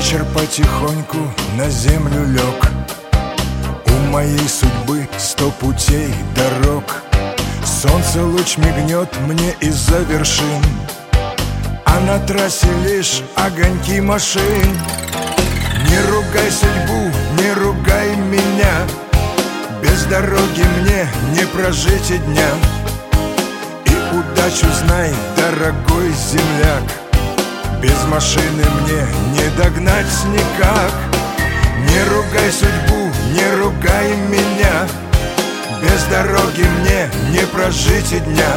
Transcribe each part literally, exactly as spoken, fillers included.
Вечер потихоньку на землю лег. У моей судьбы сто путей дорог. Солнце луч мигнет мне из-за вершин, а на трассе лишь огоньки машин. Не ругай судьбу, не ругай меня, без дороги мне не прожить и дня. И удачу знай, дорогой земляк, без машины мне не догнать никак. Не ругай судьбу, не ругай меня, без дороги мне не прожить и дня.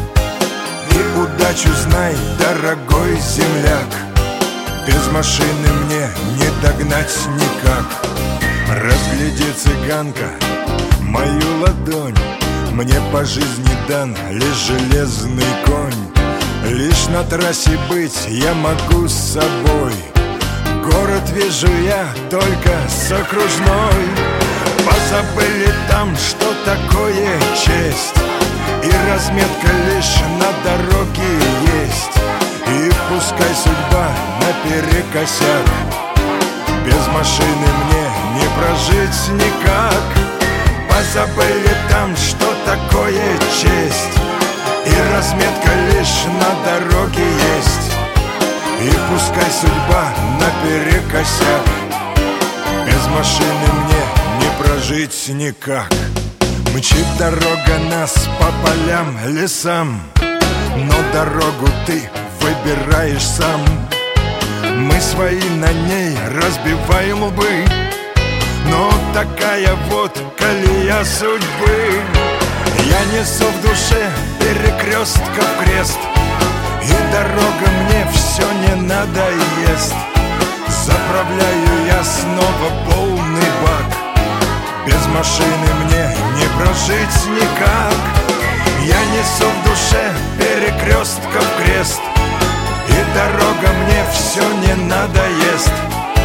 И удачу знай, дорогой земляк, без машины мне не догнать никак. Разгляди, цыганка, мою ладонь, мне по жизни дан лишь железный конь. Лишь на трассе быть я могу с собой. Город вижу я только с окружной. Позабыли там, что такое честь, и разметка лишь на дороге есть. И пускай судьба наперекосяк, без машины мне не прожить никак. Позабыли там, что такое честь, и разметка лишь на дороге есть. И пускай судьба наперекосяк, без машины мне не прожить никак. Мчит дорога нас по полям, лесам, но дорогу ты выбираешь сам. Мы свои на ней разбиваем лбы, но такая вот колея судьбы. Я несу в душе перекрестков крест, и дорога мне все не надоест. Заправляю я снова полный бак, без машины мне не прожить никак. Я несу в душе перекрестков крест, и дорога мне все не надоест.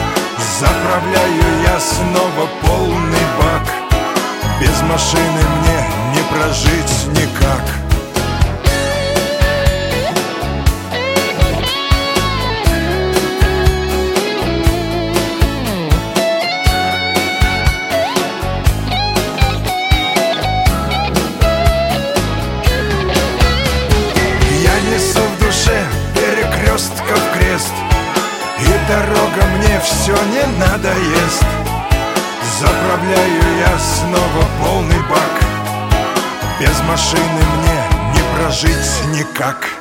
Заправляю я снова полный бак, без машины мне не прожить никак. Перекрестков крест, и дорога мне все не надоест. Заправляю я снова полный бак, без машины мне не прожить никак.